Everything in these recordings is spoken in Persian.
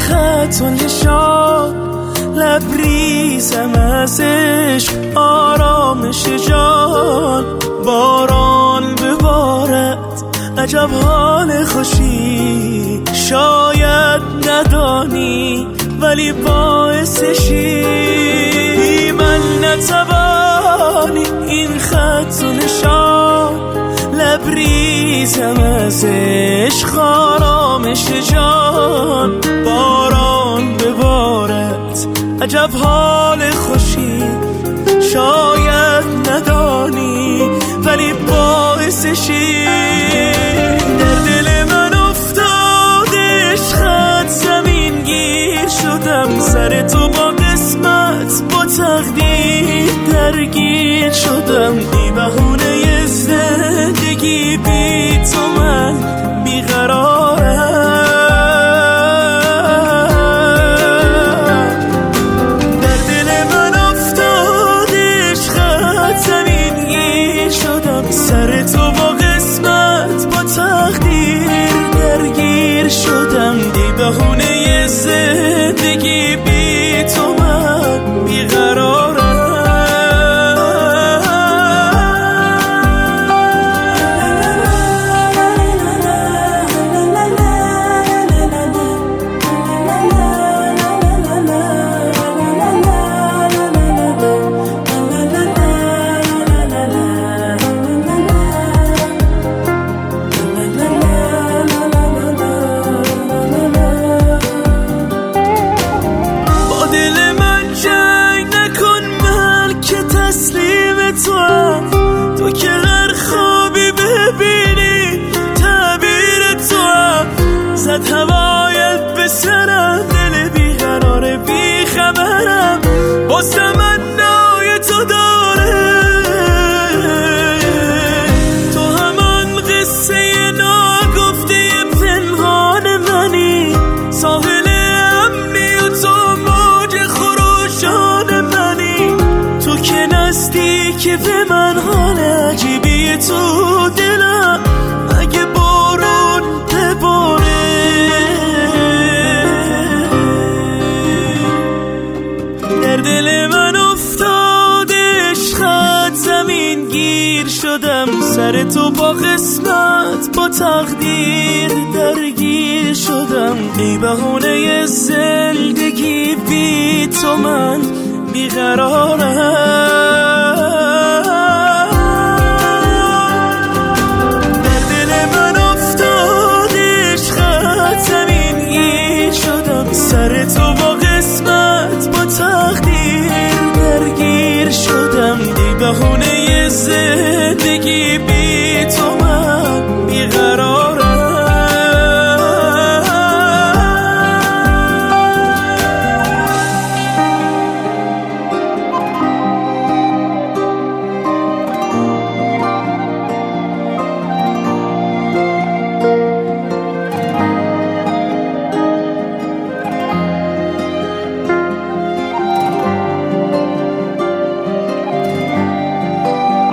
خط و نشان، لبریزم از عشق آرامش جان. باران ببارد عجب حال خوشی، شاید ندانی ولی باعثشی. من نتوانی این خط و نشان، لبریزم از عشق آرامش جان. باران ببارد عجب حال خوشی، شاید ندانی ولی باعثشی. در دل من افتاد عشقت زمین گیر شدم، سر تو با قسمت با تقدیر درگیر شدم. بی بهونه زندگی بی تو من بیقرارم. در دل من افتاد عشقت زمین گیر شدم، سر تو با قسمت با تقدیر درگیر شدم. بی بهونه زندگی بی تو من بیقرارم. تو که هر خوابی ببینی تعبیر تو هم، زد هوایت به سرم، دل بیقرار بیخبرم باز تمنای تو داره. تو همان قصه ناگفته پنهان منی، ساحل امنی و تو موج خروشان منی. تو که نزدیک به من حال عجیبی تو دلم، اگه بارون بباره. در دل من افتاد عشقت زمین گیر شدم، سر تو با قسمت با تقدیر درگیر شدم. بی بهونه زندگی بی تو من بیقرارم. سر تو با قسمت با تقدیر درگیر شدم. بی بهونه زندگی بی تو من بیقرارم.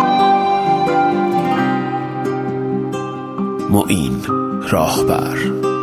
معین راهبر.